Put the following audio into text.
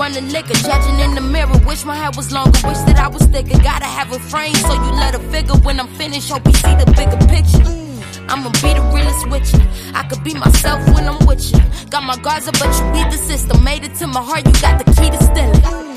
on the liquor, judging in the mirror. Wish my hair was longer, wish that I was thicker. Gotta have a frame so you let a figure. When I'm finished, hope you see the bigger picture. I'ma be the realest with you. I could be myself when I'm with you. Got my guards up, but you beat the system. Made it to my heart, you got the key to steal it.